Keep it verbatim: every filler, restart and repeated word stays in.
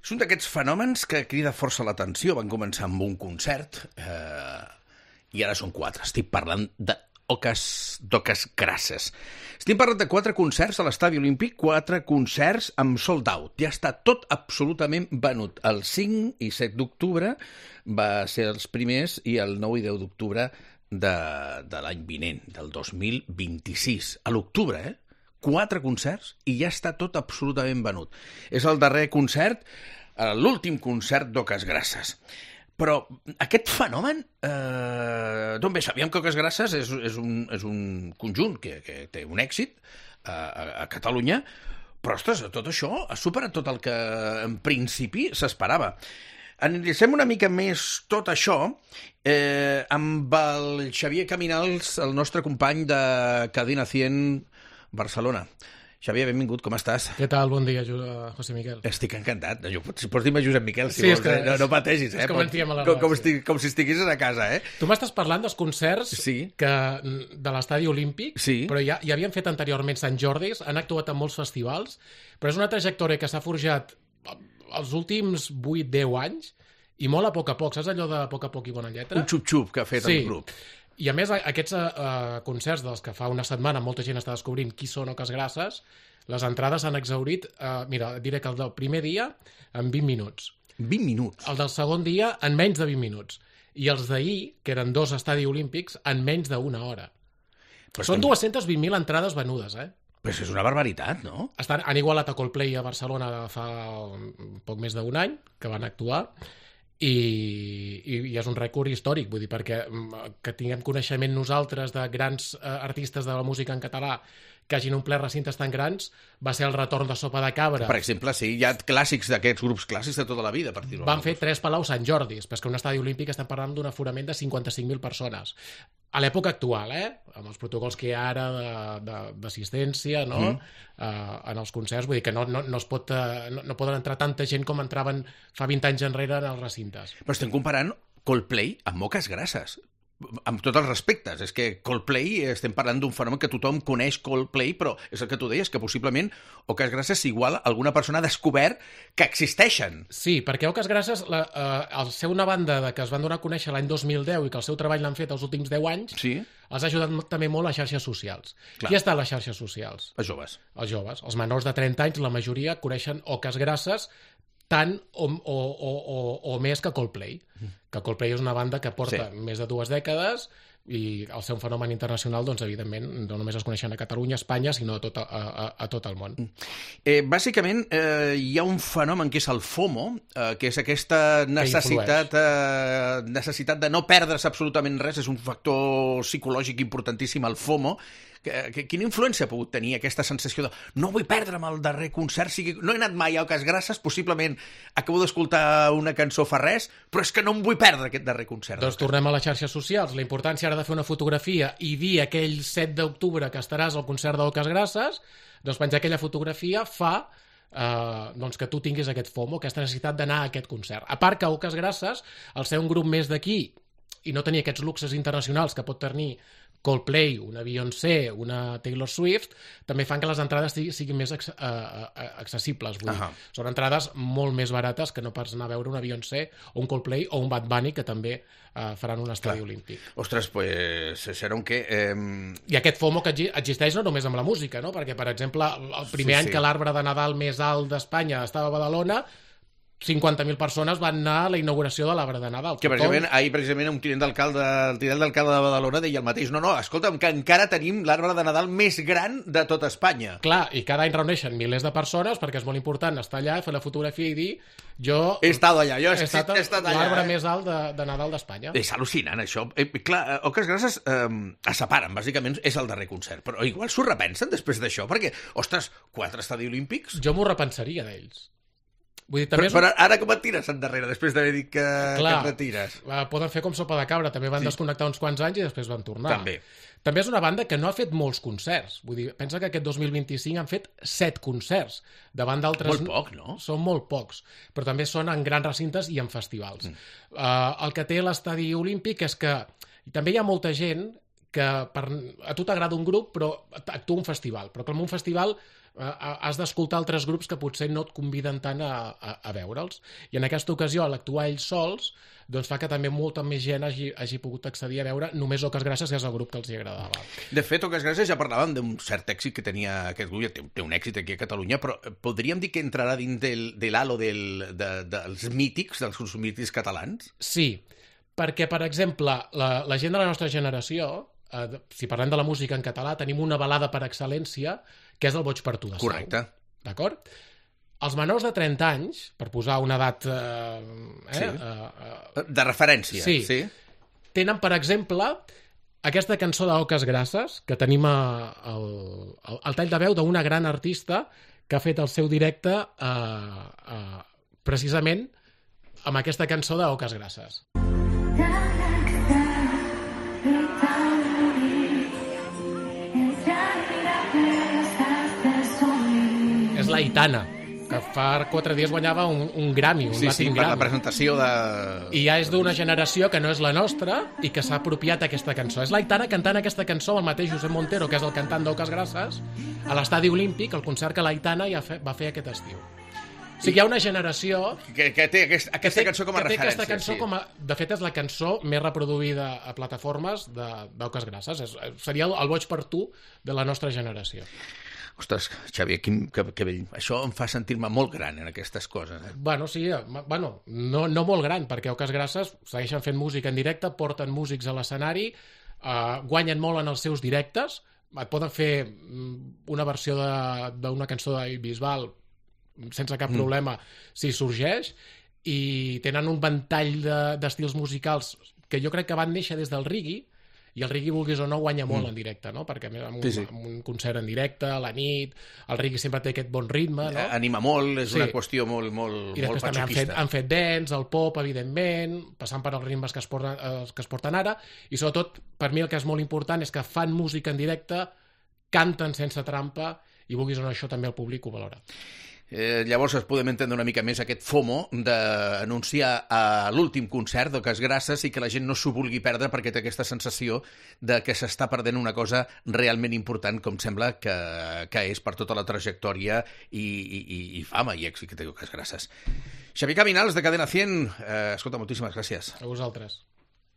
És un d'aquests fenòmens que crida força l'atenció. Van començar amb un concert eh, i ara són quatre. Estic parlant de Oques, d'Oques Grasses. Estic parlant de quatre concerts a l'Estadi Olímpic, quatre concerts amb sold out. Ja està tot absolutament venut. El cinc i set d'octubre va ser els primers i el nou i deu d'octubre de, de l'any vinent, del dos mil vint-i-sis. A l'octubre, eh? Quatre concerts i ja està tot absolutament venut. És el darrer concert, l'últim concert d'Oques Grasses. Però aquest fenomen, eh, d'on ve? Sabíem que Oques Grasses és, és, un, és un conjunt que, que té un èxit a, a, a Catalunya, però, ostres, tot això ha superat tot el que en principi s'esperava. Analitzem una mica més tot això eh, amb el Xavier Caminals, el nostre company de Cadena cent Barcelona. Xavier, benvingut, com estàs? Què tal? Bon dia, José Miquel. Estic encantat. Si pots dir-me Josep Miquel, si sí, vols. Que, no, no pateixis, eh? És com ens diem a la com, com, estic, com si estiguessis a casa, eh? Tu m'estàs parlant dels concerts sí. que, de l'Estadi Olímpic, sí. però ja, ja havien fet anteriorment Sant Jordis, han actuat en molts festivals, però és una trajectòria que s'ha forjat els últims vuit deu anys i molt a poc a poc. Saps allò de poc a poc i bona lletra? Un xup-xup que ha fet sí. el grup. I a més, aquests uh, concerts dels que fa una setmana molta gent està descobrint qui són Oques Grasses, les entrades han exhaurit, uh, mira, diré que el del primer dia en vint minuts. vint minuts? El del segon dia en menys de vint minuts. I els d'ahir, que eren dos estadis olímpics, en menys d'una hora. Però són que... dues-centes vint mil entrades venudes, eh? Però és una barbaritat, no? Estan, han igualat a Coldplay a Barcelona fa un poc més d'un any, que van actuar, I, i, i és un rècord històric, vull dir, perquè que tinguem coneixement nosaltres de grans eh, artistes de la música en català que hagin omplert recintes tan grans, va ser el retorn de Sopa de Cabra. Per exemple, sí, hi ha clàssics d'aquests grups clàssics de tota la vida, per dir-ho. Van fer tres Palau Sant Jordis, però és que un estadi olímpic estem parlant d'un aforament de cinquanta-cinc mil persones. A l'època actual, eh? Amb els protocols que hi ha ara d'assistència, no? Mm. Uh, en els concerts, vull dir que no, no, no, es pot, uh, no, no poden entrar tanta gent com entraven fa vint anys enrere en els recintes. Però estem comparant Coldplay amb Oques Grasses. Amb tots els respectes, és que Coldplay, estem parlant d'un fenomen que tothom coneix Coldplay, però és el que tu deies, que possiblement Oques Grasses igual alguna persona ha descobert que existeixen. Sí, perquè Oques Grasses, la, eh, al ser una banda de que es van donar a conèixer l'any dos mil deu i que el seu treball l'han fet els últims deu anys, sí. els ha ajudat també molt a xarxes socials. Clar. Qui està a les xarxes socials? Els joves. Els joves. Els menors de trenta anys, la majoria coneixen Oques Grasses tant o, o, o, o, o més que Coldplay. Que Coldplay és una banda que porta sí. més de dues dècades i al ser un fenomen internacional, doncs, evidentment, no només es coneixen a Catalunya, a Espanya, sinó a tot, a, a, a tot el món. Eh, bàsicament, eh, hi ha un fenomen que és el FOMO, eh, que és aquesta necessitat, eh, necessitat de no perdre's absolutament res, és un factor psicològic importantíssim, el FOMO. Que, que, quina influència ha pogut tenir aquesta sensació de no vull perdre'm el darrer concert, sigui, no he anat mai a Oques Grasses, possiblement acabo d'escoltar una cançó fa res, però és que no em vull perdre aquest darrer concert. Doncs tornem a les xarxes socials. La importància ara de fer una fotografia i dir aquell set d'octubre que estaràs al concert d'Oques Grasses, doncs penjar aquella fotografia fa Uh, doncs que tu tinguis aquest FOMO, aquesta necessitat d'anar a aquest concert. A part que Oques Grasses, al ser un grup més d'aquí i no tenir aquests luxes internacionals que pot tenir Coldplay, una Beyoncé, una Taylor Swift, també fan que les entrades siguin més ac uh, accessibles. Vull dir. Uh -huh. Són entrades molt més barates que no pas anar a veure una Beyoncé o un Coldplay o un Bad Bunny, que també uh, faran un estadi olímpic. Ostres, pues, serà un què... Eh... I aquest FOMO que existeix no només amb la música, no? Perquè, per exemple, el primer sí, any sí. que l'arbre de Nadal més alt d'Espanya estava a Badalona, cinquanta mil persones van anar a la inauguració de l'arbre de Nadal. Que precisament, ahir precisament un tinent d'alcalde el tinent d'alcalde de Badalona deia el mateix. No, no, escolta'm, que encara tenim l'arbre de Nadal més gran de tota Espanya. Clar, i cada any reuneixen milers de persones perquè és molt important estar allà, fer la fotografia i dir jo... He estat allà, jo he, he estat, he estat allà. L'arbre eh? més alt de, de Nadal d'Espanya. És al·lucinant, això. Eh, clar, Oques Grasses eh, es separen, bàsicament és el darrer concert, però igual s'ho repensen després d'això, perquè, ostres, quatre estadis olímpics... Jo m'ho repensaria d'ells. Vull dir, també però, però ara com et tires endarrere, després d'haver dit que, clar, que et retires? Poden fer com Sopa de Cabra, també van sí. desconnectar uns quants anys i després van tornar. També. També és una banda que no ha fet molts concerts. Vull dir, pensa que aquest dos mil vint-i-cinc han fet set concerts, davant d'altres... Molt poc, no? Són molt pocs, però també són en grans recintes i en festivals. Mm. Uh, el que té l'estadi olímpic és que també hi ha molta gent que per, a tu t'agrada un grup però actua un festival, però que en un festival eh, has d'escoltar altres grups que potser no et conviden tant a, a, a veure'ls. I en aquesta ocasió, a l'actuar ells sols, doncs fa que també molta més gent hagi, hagi pogut accedir a veure només Oques Grasses, que és el grup que els hi agradava. De fet, Oques Grasses ja parlàvem d'un cert èxit que tenia aquest grup, té, té un èxit aquí a Catalunya, però podríem dir que entrarà dins del, de l'halo del, de, dels mítics, dels grups mítics catalans? Sí, perquè, per exemple, la, la gent de la nostra generació, eh, si parlem de la música en català, tenim una balada per excel·lència, que és el Boig per tu de Sau. Correcte. D'acord? Els menors de trenta anys, per posar una edat... Eh, eh, sí. eh, eh, de referència. Sí. sí. Tenen, per exemple, aquesta cançó d'Oques Grasses, que tenim a, el, el, el tall de veu d'una gran artista que ha fet el seu directe eh, eh, precisament amb aquesta cançó d'Oques Grasses. És la Aitana, que fa quatre dies guanyava un, un Grammy, un sí, Latin sí, per Grammy. la presentació de... I ja és d'una generació que no és la nostra i que s'ha apropiat aquesta cançó. És l'Aitana cantant aquesta cançó amb el mateix Josep Montero, que és el cantant d'Oques Grasses, a l'Estadi Olímpic, el concert que l'Aitana ja fe, va fer aquest estiu. O sigui, hi ha una generació... Que, que té aquest, aquesta que té, cançó com a que té referència. Aquesta cançó sí. com a, de fet, és la cançó més reproduïda a plataformes d'Oques Grasses. És, seria el, el Boig per tu de la nostra generació. Ostres, Xavier, que, que, que vell. Això em fa sentir-me molt gran en aquestes coses. Eh? Bueno, sí, bueno, no, no molt gran, perquè Oques Grasses segueixen fent música en directe, porten músics a l'escenari, eh, guanyen molt en els seus directes, et poden fer una versió d'una cançó de Bisbal sense cap problema mm. si sorgeix, i tenen un ventall d'estils de, musicals que jo crec que van néixer des del reggae, i el reggae, vulguis o no, guanya molt mm. en directe, no? Perquè amb un, sí, sí. amb un concert en directe, a la nit, el reggae sempre té aquest bon ritme, no? Anima molt, és sí. una qüestió molt, molt, I després molt també han fet, han fet dance, el pop, evidentment, passant per els ritmes que es, porten, eh, que es porten ara, i sobretot, per mi el que és molt important és que fan música en directe, canten sense trampa, i vulguis o no, això també el públic ho valora. Eh, llavors es podem entendre una mica més aquest FOMO d'anunciar a l'últim concert d'Oques Grasses i que la gent no s'ho vulgui perdre perquè té aquesta sensació de que s'està perdent una cosa realment important, com sembla que, que és per tota la trajectòria i, i, i fama i èxit que té Oques Grasses. Xavier Cabinals, de Cadena cent, eh, escolta, moltíssimes gràcies. A vosaltres.